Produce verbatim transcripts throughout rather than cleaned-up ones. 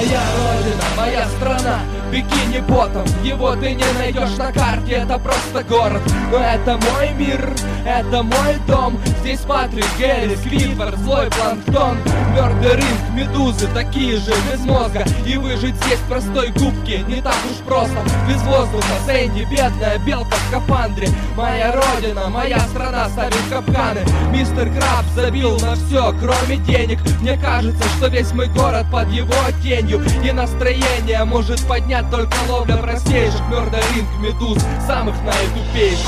Моя родина, моя страна, бикини ботом. Его ты не найдешь на карте, это просто город. Но это мой мир, это мой дом. Здесь Патрик, Гэри, Сквидвард, злой планктон, Мёрдер Инк, медузы, такие же, без мозга. И выжить здесь простой губки не так уж просто. Без воздуха, Сэнди, бедная белка в скафандре. Моя родина, моя страна ставит капканы. Мистер Краб забил на все, кроме денег. Мне кажется, что весь мой город под его тенью. И настроение может поднять только ловля простейших. Мёрдер Инк, медуз, самых наитупейших.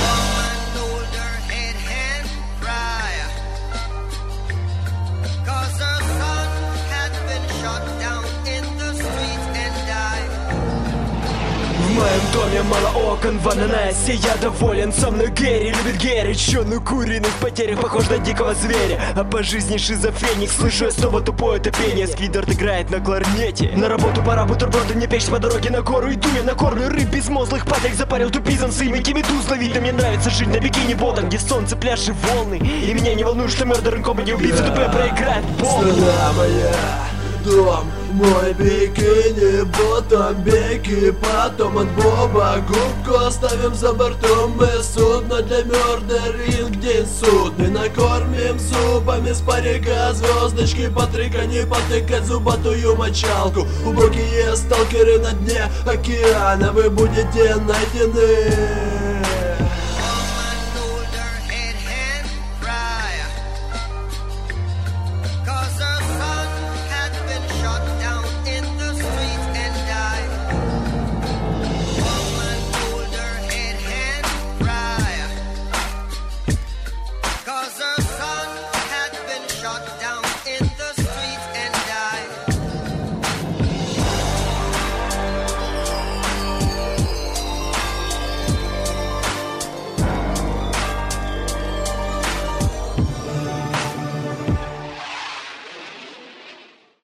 В моем доме мало окон, в ананасе я доволен. Со мной Гэри любит Гэри, чё на куриных потерях похож на дикого зверя. А по жизни шизофреник, слышу я снова тупое топение. Сквидвард играет на кларнете. На работу пора, бутерброды не печь по дороге на гору. Иду я на кормлю рыб безмозглых, Патрик запарил тупизм своими медуз ловить. Да мне нравится жить на бикини ботом, где солнце, пляж и волны. И меня не волнует, что Мёрдер Инк не убийца тупая проиграет пол. Страна моя, дом мой, бикини, ботом, беги, потом от Боба. Губку оставим за бортом, мы судно для Мёрдер Инк, день судный. Накормим супами с парика звездочки Патрика, не потыкать зубатую мочалку. Убогие сталкеры на дне океана, вы будете найдены.